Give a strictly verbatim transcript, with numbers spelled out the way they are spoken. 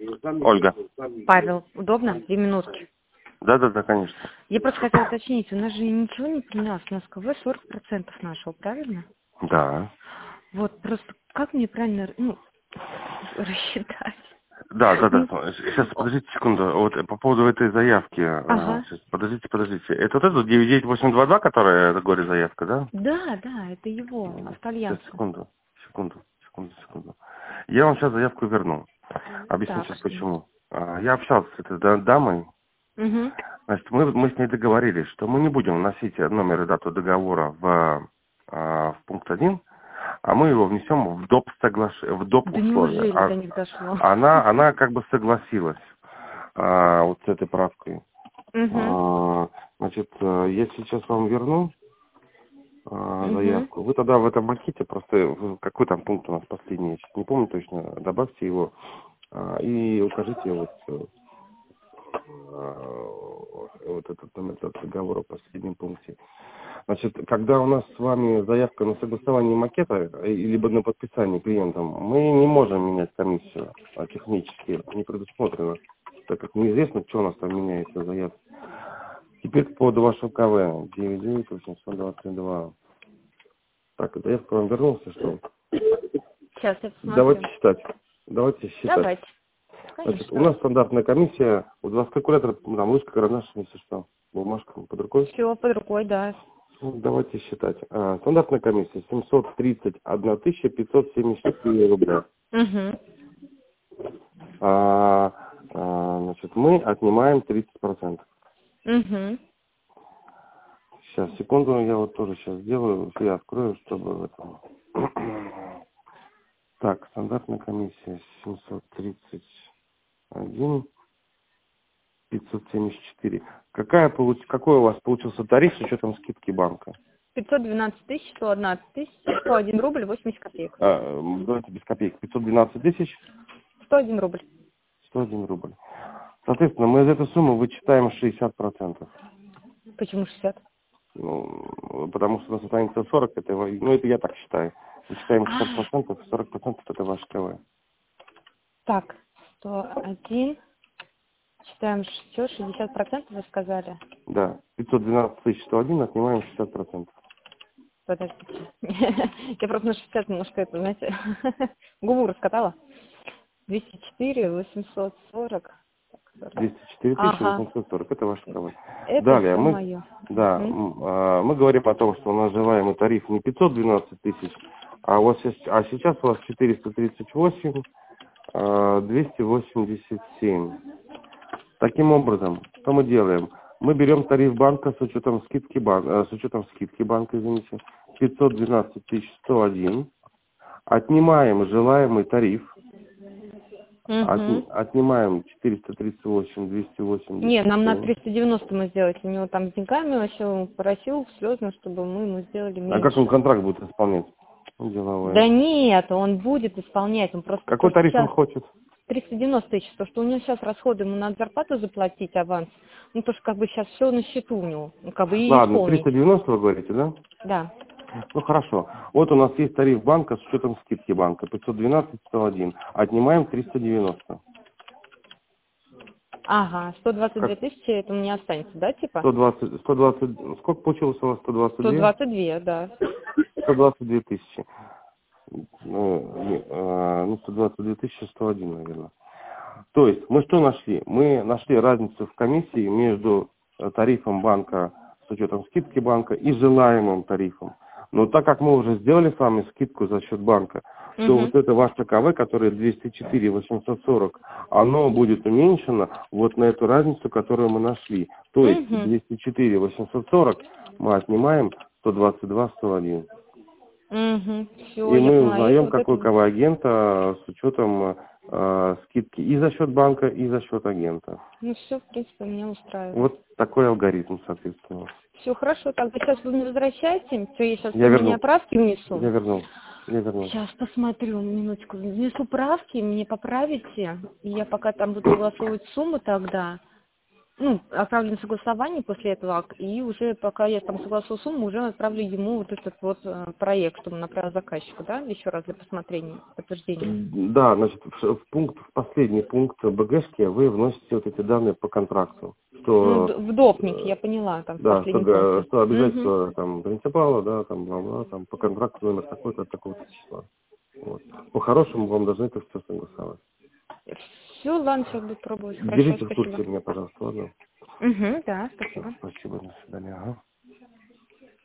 Ольга. Павел, удобно? Две минутки. Да, да, да, конечно. Я просто хотела уточнить, у нас же ничего не поменялось, у нас КВ сорок процентов нашего, правильно? Да. Вот просто как мне правильно, ну, рассчитать? Да, да, да. Ну, Сейчас, подождите секунду. Вот по поводу этой заявки. ага. Сейчас, подождите, подождите. Это вот это девять девять восемь два два, которая, это горе заявка, да? Да, да, это его, Сейчас, автоальянса. секунду, секунду, секунду, секунду. Я вам сейчас заявку верну. Объясню Так. сейчас почему. А, Я общался с этой да- дамой. Угу. Значит, мы, мы с ней договорились, что мы не будем вносить номер и дату договора в, а, в пункт один, а мы его внесем в доп. Соглаш... в доп. Да Условия. неужели А до них дошло? она, она как бы согласилась а, вот с этой правкой. Угу. А, значит, э, я сейчас вам верну а, Угу. заявку. Вы тогда в этом макете просто, в- какой там пункт у нас последний, я сейчас не помню точно, добавьте его а, и укажите вот, э, а, вот этот номер договора в последнем пункте. Значит, когда у нас с вами заявка на согласование макета, э, либо на подписание клиентам, мы не можем менять комиссию а, технически, не предусмотрено, так как неизвестно, что у нас там меняется заявка. Теперь по поводу вашего КВ девять девять восемьсот двадцать два. Так, это я к вам вернулся, что? Сейчас я Давайте посмотрю. считать. Давайте считать. Давайте. Значит, Конечно, у нас давайте. стандартная комиссия, у вас калькулятор, там, ручка, карандаш, если что, бумажка под рукой. Все под рукой, да. Ну, давайте считать. А, стандартная комиссия семьсот тридцать одна тысяча пятьсот семьдесят четыре рубля. Угу. А, а, значит, мы отнимаем тридцать процентов. Угу. Сейчас, секунду, я вот тоже сейчас сделаю, я открою, чтобы это... Так, стандартная комиссия семьсот тридцать один пятьсот семьдесят четыре. Какая получ... Какой у вас получился тариф с учетом скидки банка? пятьсот двенадцать тысяч, сто одна тысяча, сто один рубль, восемьдесят копеек. А, давайте без копеек. пятьсот двенадцать тысяч, сто один рубль. сто один рубль. Соответственно, мы из этой суммы вычитаем шестьдесят процентов. Почему шестьдесят? Ну, потому что у нас останется сорок, это, во- ну, это я так считаю. Вычитаем шестьдесят А, процентов, сорок процентов это ваш КВ. так, сто один, считаем все, шестьдесят процентов вы сказали. Да, пятьсот двенадцать тысяч сто один отнимаем шестьдесят процентов. Подождите. Я просто на шестьдесят немножко это, знаете, губу раскатала. двести четыре, восемьсот сорок. Так, сорок. двести четыре тысячи Ага, восемьсот сорок, это ваш КВ. это Далее, все мы, мое. да, м, а, мы говорим о том, что у нас желаемый тариф не пятьсот двенадцать тысяч, а, у вас, есть- а сейчас у вас четыреста тридцать восемь, а, двести восемьдесят семь. Таким образом, что мы делаем? Мы берем тариф банка с учетом скидки банка, с учетом скидки банка, извините, пятьсот двенадцать тысяч сто один, отнимаем желаемый тариф, Угу. от- отнимаем четыреста тридцать восемь, двести Не, восемьдесят нам надо семь. триста девяносто мы сделать. У него там с деньгами вообще он просил слезно, чтобы мы ему сделали А как он меньше. контракт будет исполнять? Деловой. Да нет, он будет исполнять. Он просто то, Какой что тариф он сейчас хочет? триста девяносто тысяч, то, что у него сейчас расходы, ему надо зарплату заплатить аванс. Ну, то, что как бы сейчас все на счету у него. Ну, как бы и Ладно, исполнить. триста девяносто вы говорите, да? Да. Ну хорошо. Вот у нас есть тариф банка с учетом скидки банка. пятьсот двенадцать сто один. Отнимаем триста девяносто. Ага, сто двадцать две Как? тысячи, это у меня останется, да, типа? сто двадцать, сто двадцать, сколько получилось у вас? сто двадцать сто две? двадцать две, да. сто двадцать две тысячи. Ну, не, э, ну, сто двадцать две тысячи сто один, наверное. То есть мы что нашли? Мы нашли разницу в комиссии между э, тарифом банка с учетом скидки банка и желаемым тарифом. Но так как мы уже сделали с вами скидку за счет банка, то Угу. вот это ваше КВ, которое двести четыре восемьсот сорок, оно будет уменьшено вот на эту разницу, которую мы нашли. То есть Угу. двести четыре восемьсот сорок мы отнимаем сто двадцать два сто один. Угу. Все, И я мы поняла. Это узнаем, вот какой это. КВ агента с учетом э, скидки и за счет банка, и за счет агента. Ну все, в принципе, меня устраивает. Вот такой алгоритм, соответственно. Все хорошо, тогда сейчас вы мне возвращаете, все, я сейчас Я мне вернул. правки внесу. Я вернул. Я вернул. Сейчас посмотрю, минуточку, внесу правки, мне поправите, и я пока там буду согласовывать сумму тогда. ну, отправлю на согласование после этого, и уже пока я там согласую сумму, уже отправлю ему вот этот вот э, проект, чтобы он направил заказчику, да, еще раз для посмотрения, подтверждения. Да, значит, в, в пункт, в последний пункт БГшки вы вносите вот эти данные по контракту. Ну, Что, д- в допник, э, я поняла, там, в да, что, последнем га- пункте. что Угу. обязательства там принципала, да, там, бла-бла, там, по контракту номер такой-то, от такого-то числа. Вот. По-хорошему вам должны это все согласовать. Все, ладно, сейчас буду пробовать. Хорошо, Держите в спасибо. курсе меня, пожалуйста, ладно? Угу, да, Всё, спасибо. спасибо, до свидания. Ага.